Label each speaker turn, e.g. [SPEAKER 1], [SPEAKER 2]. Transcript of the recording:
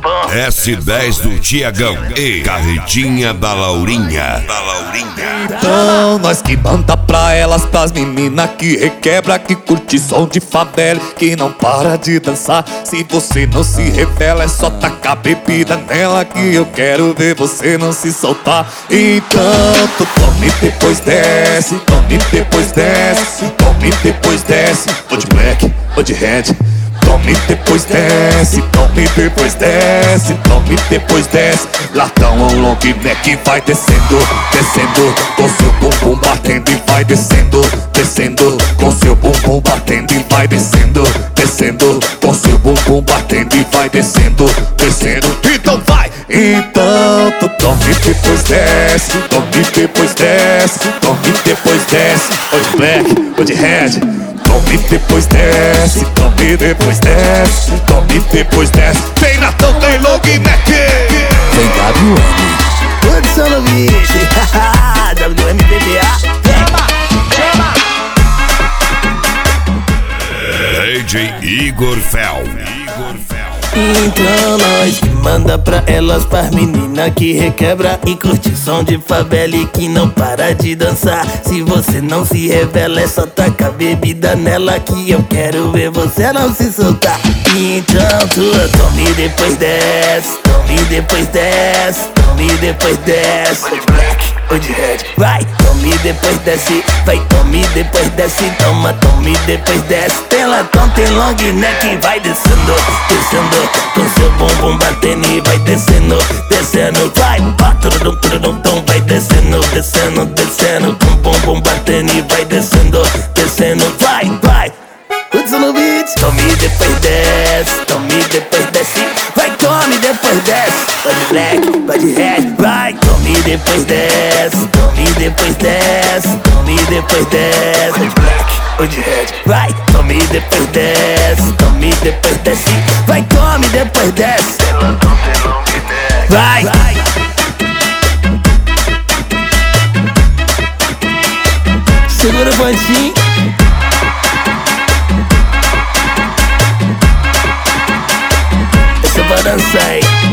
[SPEAKER 1] S10 do Tiagão e Carretinha da Laurinha.
[SPEAKER 2] Então nós que manda pra elas, pras meninas que requebra, que curte som de favela, que não para de dançar. Se você não se revela, é só tacar bebida nela, que eu quero ver você não se soltar. Então tu tome depois desce, tome depois desce, tome depois desce. Ou de black, ou de red. Tome depois desce, tome depois desce, tome depois desce. Latão ou long neck vai descendo, descendo, com seu bumbum batendo e vai descendo, descendo, com seu bumbum batendo e vai descendo, descendo, com seu bumbum batendo e vai descendo, descendo. Então vai! Então tu tome depois desce, tome depois desce, tome depois desce. Ou de black, ou de red. Tome depois desce, tome depois desce, tome depois desce. Tem Natão, tem long neck.
[SPEAKER 3] Tem WM, produção no beat. WM PBA.
[SPEAKER 1] DJ Igor Fel.
[SPEAKER 3] Então nós que manda pra elas, pras meninas que requebra e curte som de favela e que não para de dançar. Se você não se revela, é só tacar bebida nela, que eu quero ver você não se soltar. Então tu tome depois desce, tome depois desce, tome depois desce. Ou de black, ou de red, vai, tome depois desce, vai, tome depois desce, toma, tome depois desce. Tem latão, tem long neck, vai descendo, descendo, com seu bumbum batendo e vai descendo, descendo, vai, turum, turum, tum, vai descendo, descendo, descendo, com bumbum batendo e vai descendo, descendo, vai, vai. Hudson no beat. Tome depois desce, tome depois desce, vai, tome depois desce. Vai de black, vai de red, vai, tome depois desce, tome depois desce, tome depois desce. Vai de black, ou de red, vai, tome depois desce, tome depois desce, vai, tome depois desce. Vai, segura o pontinho. Essa é pra dançar aí.